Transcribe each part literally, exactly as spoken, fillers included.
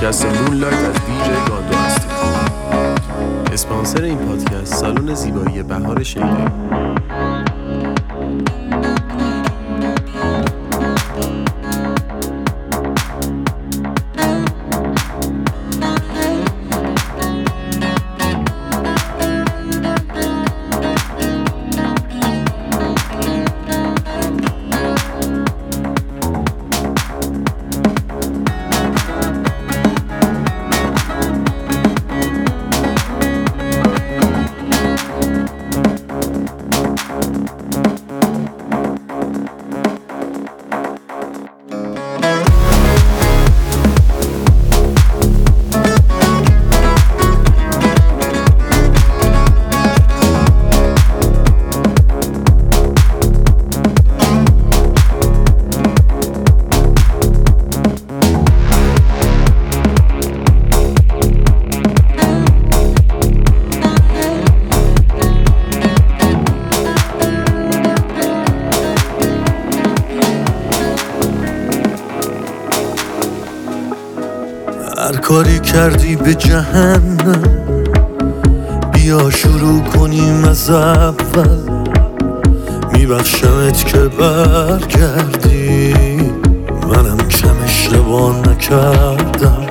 پادکست مونلایت از دیجی گاندو هستید. اسپانسر این پادکست سالن زیبایی بهار شیری. هر کاری کردی به جهنم، بیا شروع کنیم از اول. میبخشمت که برگردی، منم کم اشتباه نکردم.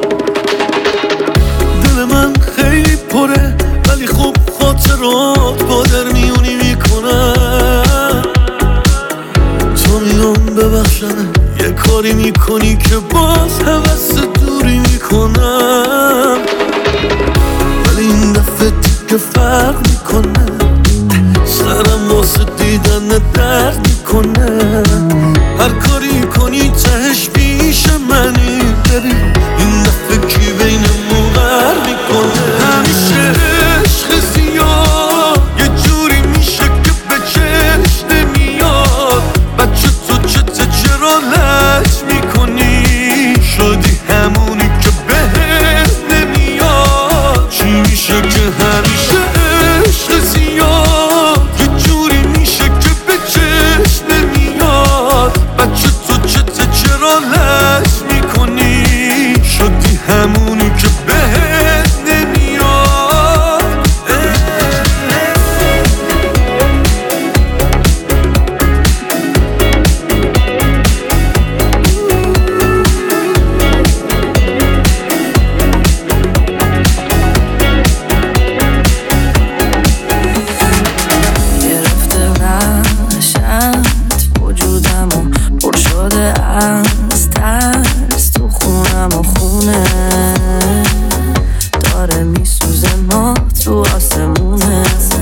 دل من خیلی پره ولی خوب خاطرات با در میونی میکنم. تو میام ببخشم یه کاری میکنی که باز حوث دوری میکنم، ولی این دفعه دیگه فرق میکنه. سرم واسه دیدن درد میکنه. هر کاری کنی تهش پیش منی، بری این دفعه کی بینمون غر میکنه. همیشه عشق زیاد یه جوری میشه که به چشم نمیاد. بچه تو چته چرا لج میکنی؟ شدی همونی که بهت نمیاد. چی میشه که همیشه عشق زیاد یه جوری میشه که به چشم نمیاد. بچه تو چته چرا لج میکنی؟ شدی همونی که بهت نمیاد. از ترس تو خونم و خونه داره میسوزه، ما تو آسمونه.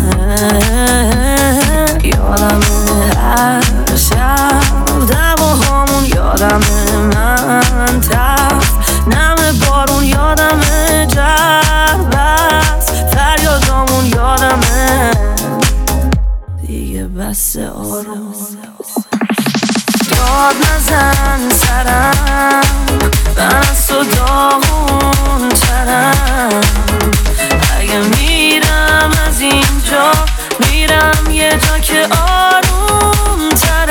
یادمه هر شب دم و هامون، یادمه من تف نم بارون، یادمه جربت فریادامون، یادمه دیگه بس آروم. داد نزن سرم، من از تو داغون ترم. اگه میرم از اینجا، میرم یه جا که آروم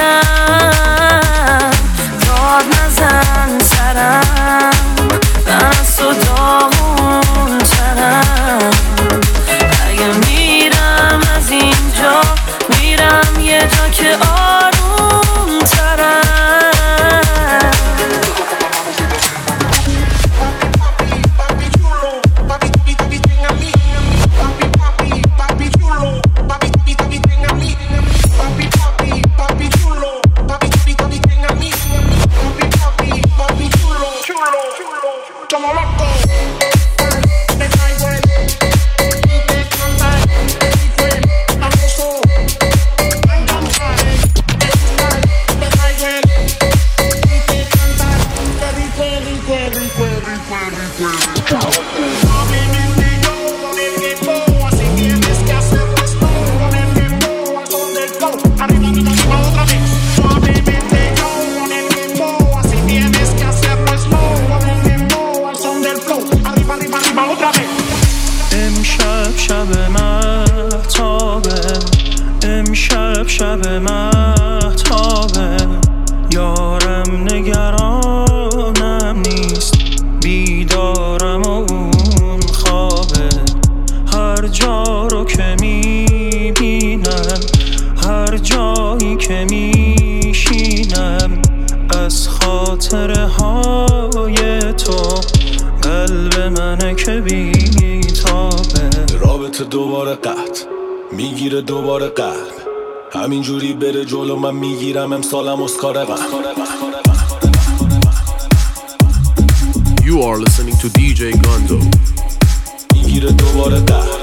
ترم. داد نزن سرم، من از تو داغون ترم. اگه میرم از اینجا، میرم یه جا که آروم ترم. شب مهتابه، یارم نگرانم نیست، بیدار جایی که میشینم از خاطره های تو، قلب منه که بیتابه. رابطه دوباره قطع میگیره دوباره قلب، همینجوری بره جلو من میگیرم امسالم اسکار قلب. You are listening to دی جی Gondo. میگیره دوباره قلب.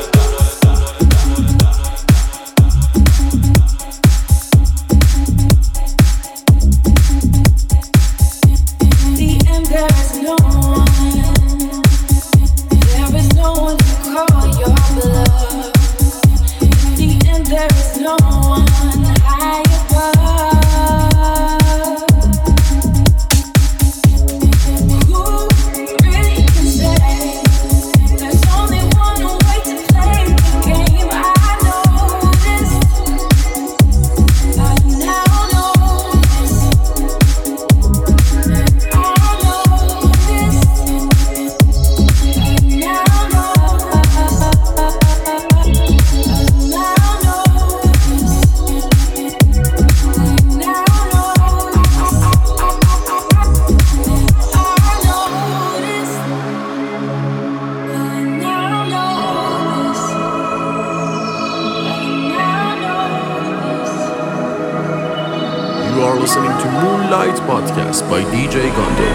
You are listening to Moonlight Podcast by دی جی Gondo.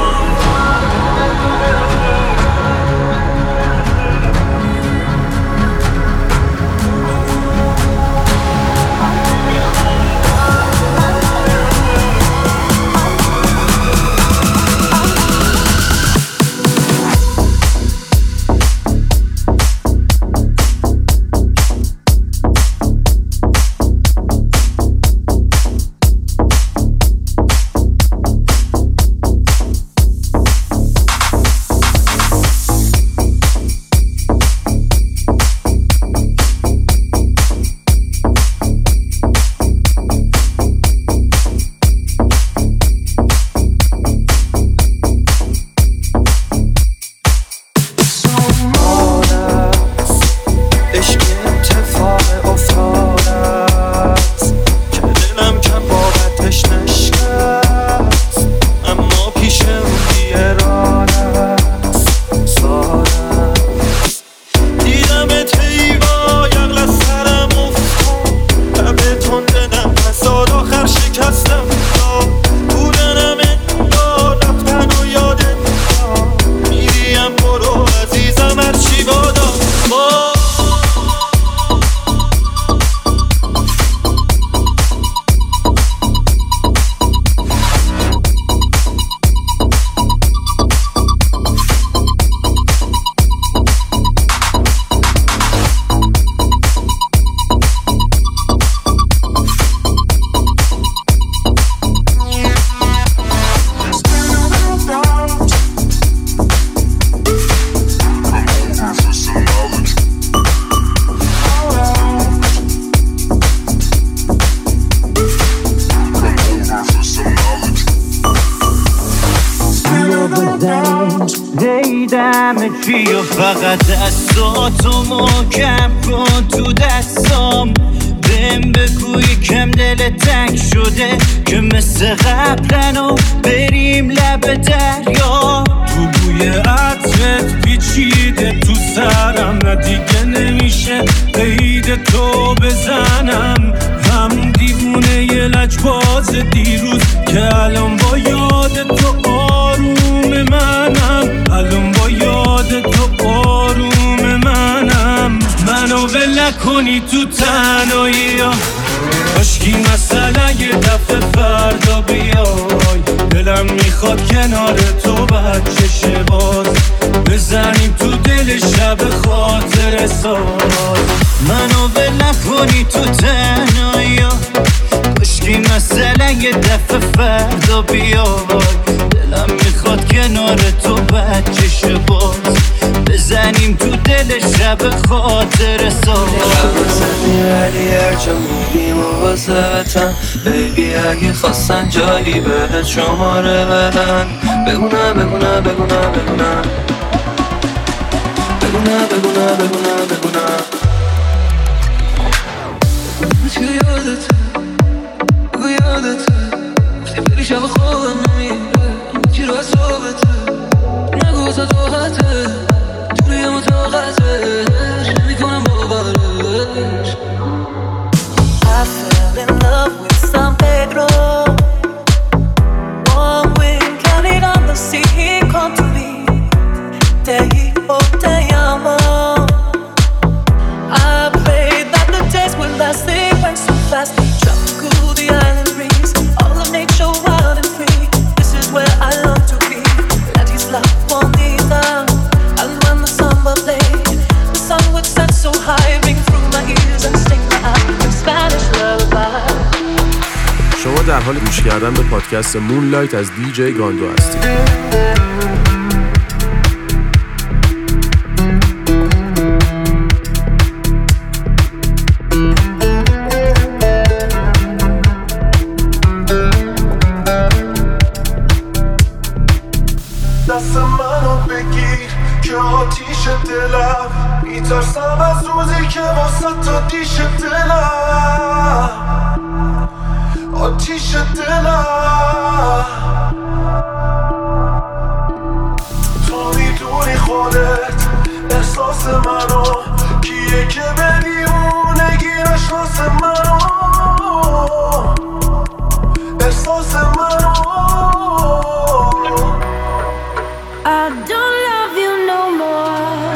چی و فقط دستاتو محکم کن تو دستام، بهم بگو یکم دل تنگ شده که مثل قبلنو بریم لب دریا. تو بوی عطرت پیچیده تو سرم، نه دیگه نمیشه قید تو بزنم. هم دیوونه یه لجباز دیروز که الان با یاد تو آروم منم، الان با یاد تو آروم منم. منو ول نکنی تو تنهایی ها، کاشکی مثلا یه دفعه فردا بیای. دلم میخواد کنار تو بچه شه باز، بزنیم تو دل شب خاطر ساز. منو ول نکنی تو تنهایی ها، کاشکی مثلا یه دفعه فردا بیای. دلم میخواد کنار تو بچه شه باز، بزنیم تو دل شب خاطر ساز. بزنی ولی هرچه میگیم و واسهتن بیبی، اگه خواستن جایی بهت شماره بدن، بگونه بگونه بگونه بگونه بگونه بگونه بگونه بگونه تو یادته شب خوابم نمیره کی رو صحبته نگو صداقته توی متاقتش نمیکنم باورش. I fell in love with San Pedro. One wing carried on the sea. He come to me. Te hijo te llamo. I prayed that the days would last. They went so fast. Traveled through the island breeze. All of nature wild and free. This is where I long to be. That is love bonita. And when the samba played, the sun would set so high, ring through my ears and sting my eyes. Spanish lullaby. شما در حال گوش کردن به پادکست مونلایت از دی جی گاندو هستید. دست منو بگیر که آتیش دلم میترسم از روزی که واسه تا دیش دلم آتیش دلم تو میدونی خودت احساس منو کیه که بری اونگی نشناس منو احساس منو I don't love you no more.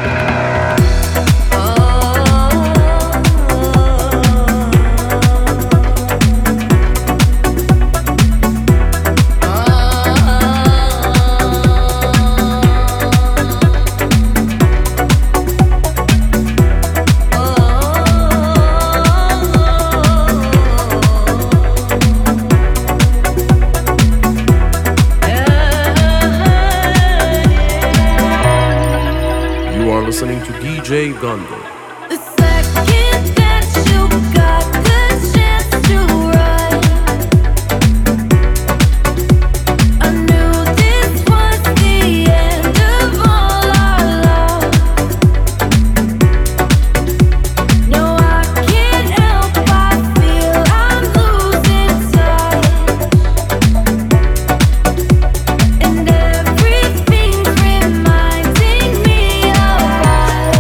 You are listening to دی جی Gondo. The second that you got the chance to run, I knew this was the end of all our love. No, I can't help but feel I'm losing touch, and everything's reminding me of us.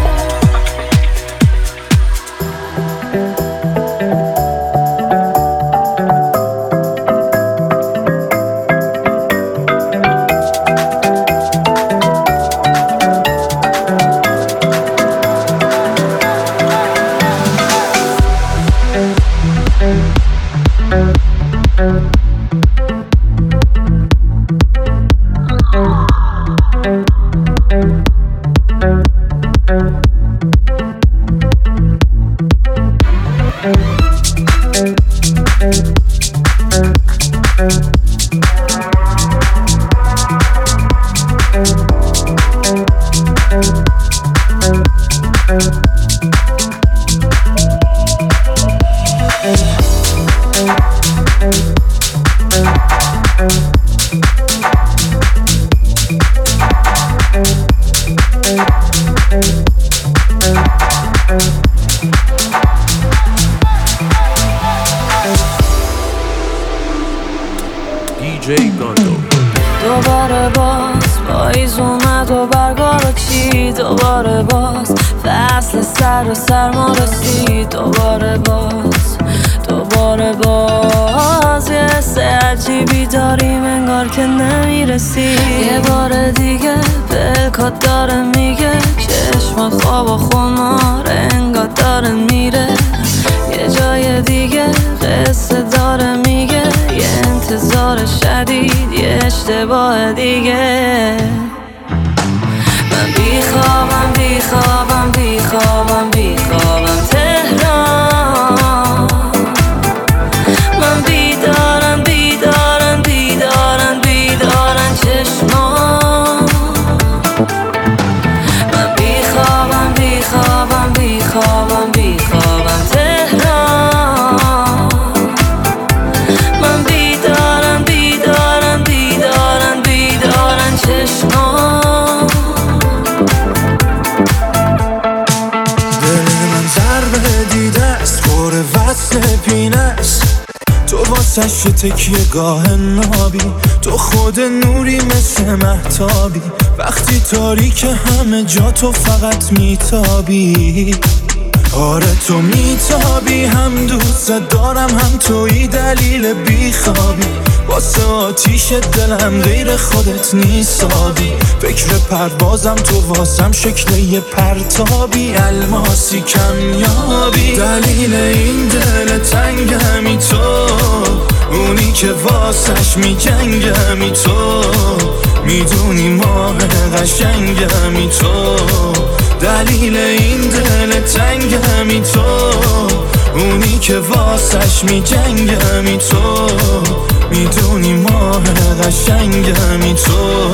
دی جی Gondo. دوباره باز پاییز اومد و برگا رو چید. دوباره باز فصل سر و سرما رسید. دوباره باز دوباره باز یه حس عجیبی داریم انگار که نمیرسی. یه بار دیگه بلکات داره میگه چشم خواب و خمار انگار داره میره. یه جای دیگه قصه داره میگه یه انتظار شدید یه اشتباه دیگه. من بیخوابم بیخوابم بیخوابم بیخوابم تهران. من بیدارم بیدارم بیدارم بیدارم چشمان. من بیخوابم بیخوابم بیخوابم بیخوابم تهران. من بیدارم بیدارم بیدارم بیدارم چشمان. واسش تکیه گاه نابی، تو خود نوری مثل مهتابی، وقتی تاریک همه جا تو فقط میتابی. آره تو میتابی، هم دوست دارم هم توی دلیل بیخوابی، واسه آتیش دلم غیر خودت نیستابی. فکر پروازم تو واسم شکل یه پرتابی، الماسی کمیابی. دلیل این دل تنگمی تو، اونی که واسش میجنگمی تو، میدونی ماه قشنگمی تو. دلیل این دل تنگمی تو، اونی که واسش میجنگمی تو، میدونی ماه قشنگمی تو.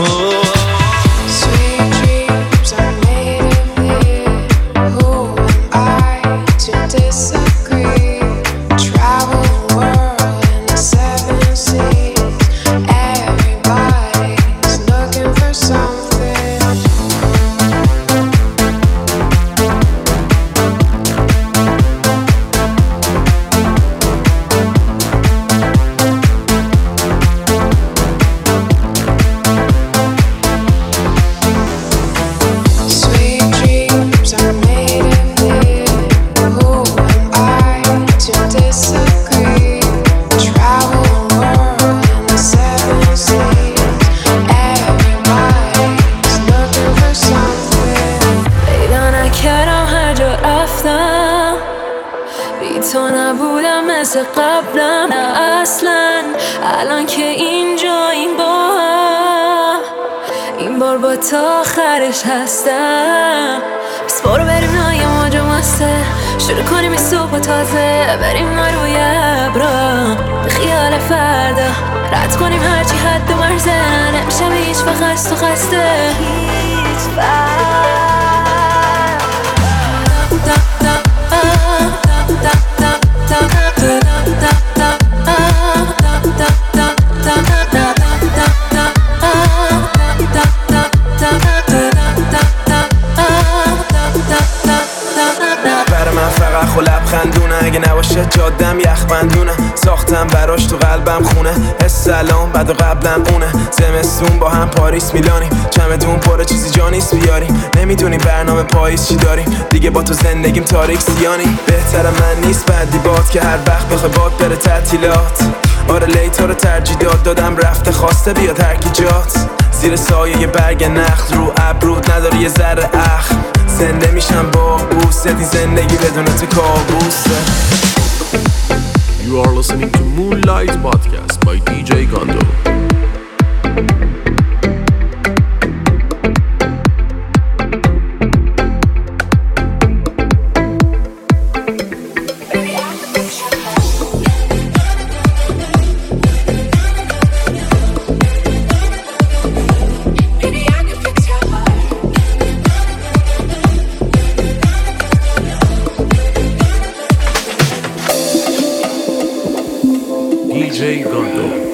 تو نبودم مثل قبلم، نه اصلا. الان که اینجا این با هم، این بار با تا آخرش هستم. بس برو بریم نای موج مسته، شروع کنیم این صبح تازه، بریم ما روی ابرا به خیال فردا، رد کنیم هرچی حد و مرزه، نمیشم هیچ وقت خست و خسته هیچ وقت. برای من فقط خو لبخندونه، اگه نباشه جادم یخ بندونه، ساختم براش تو قلبم خونه، السلام بعد و قبلم اونه. زمستون با هم پاریس میلانیم، چمدون پر چیزی جا نیست بیاریم، نمیدونی برنامه پاییز چی داریم، دیگه با تو زندگیم تاریک سیانی. بهتر من نیست بعدی باد که هر وقت بخوای باد بره تعطیلات. آره لیتا رو ترجیح داد دادم رفته، خواسته بیاد هر کی جات، زیر سایه یه برگ نخل، رو ابرود نداری یه ذره اخ، زنده میشم با بوست، دی زندگی بدون تو کابوسه. You are listening to Moonlight Podcast by دی جی Gondo. دی جی Gondo.